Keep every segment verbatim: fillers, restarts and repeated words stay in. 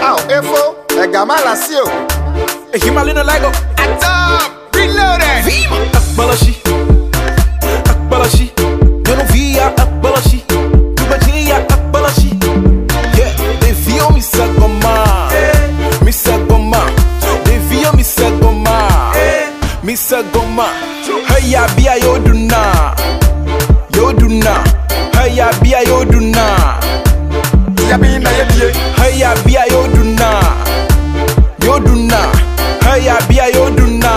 Wow, Efo, a Gamala Sio. A Himalaya Lego. At top, reloaded. Vima. Akbalashi. Akbalashi. Eu não via Akbalashi. Tubatinha Akbalashi. Yeah, devia me sagoma. Me sagoma. Devia me sagoma. Me sagoma. Hey, ya bia yoduna. Yoduna. Hey, ya bia yoduna. Yabina yedie. Hey, ya bia yoduna. Yoduna. Hey, ya bia yoduna.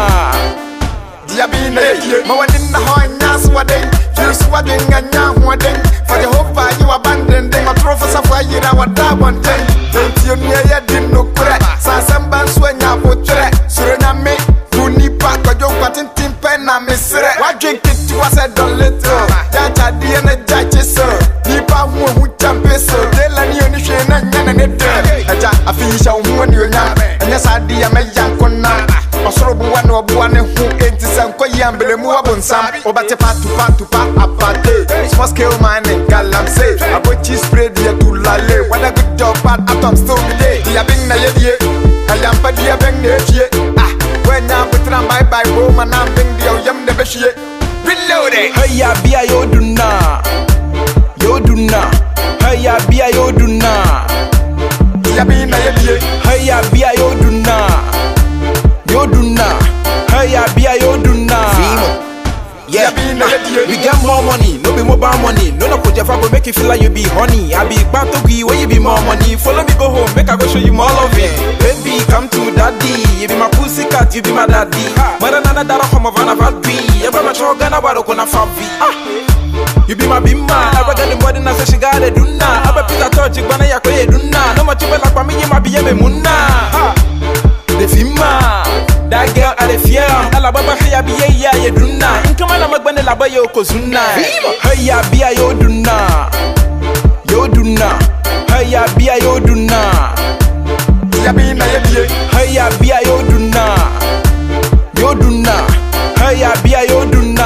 Yabina yedie. Mawadin na honya swadeng. You swadeng anya huadeng. For the hope you abandon them. My professor for you that what I want ten. Don't you near yedin no kure. Sasamban swenya potre. Suriname. Kuni pa kwa jong patin timpen na misre. What drink it to us a dollar. Jaja di ene jaji sir. Nipa huo hu champe sir. Dela ni oni she na nyana ne de. Aja afisha huo ni onya. Anya sadi ya me yankona. Osoro buwa no buwa ne hu enti sanko yambele mu abonsam. Obate patu patu pa apate. Small scale mining galamse. Abochi spray dia tulale. What a good job but atom still be there. Dia bing na yedie. Ayampa dia beng ne chie. Ah, when I'm with my bye boom and I'm bing dia yam de beshie. Reloaded. Hey, ya bia yoduna. Yoduna. Hey, ya bia yoduna. Yabina yedie. Hey, ya bia yoduna. Yoduna. Hey, ya bia yoduna. Yeah, Yabina yedie. we get more money, no be mobile money. No no project go make you feel like you be honey. I be back to give where you be more money. Follow me go home, make I go show you more of it. Baby, come to daddy. You be my pussy cat, you be my daddy. Mara nana dara home of an avadbi. You be my chogana baro kona favi. You be my bimma. I got the body na say she got it duna. I be pizza touch you bana ya kwe duna. No much like for me, you my be me munna. The fima. That girl are the fear. Alabama hiya biya ya ye duna. Inkama na magbane laba yo kozuna. Hey ya biya yo duna. Yo duna. Hey ya biya yo duna. Yabina yedie. Hey ya biya yo duna. Yo duna. Hey ya biya yo duna.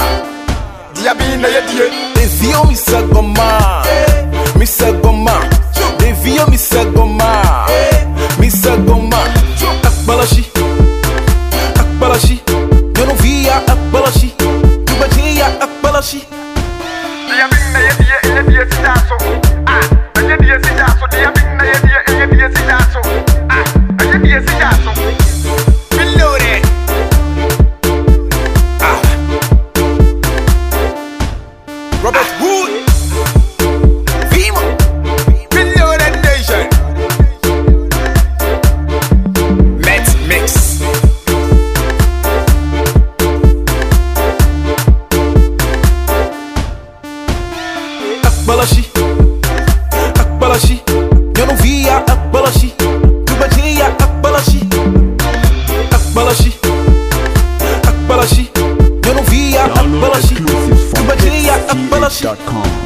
Yabina yedie. Devia me sagoma. Me sagoma. Devia me sagoma. Me sagoma. Akbalashi. Akbalashi, eu não via Akbalashi. Tubatinha Akbalashi. Yabina yedie, yedie sidaso. Ah, yedie sidaso. Yabina yedie, yedie sidaso. Ah, yedie sidaso. Reloaded. Ah, Robert Wood. Vima. Reloaded nation. Let's mix. Akbalashi, Akbalashi, eu não via Akbalashi. Tubatinha Akbalashi. Akbalashi, Akbalashi, eu não via Akbalashi. Tubatinha Akbalashi.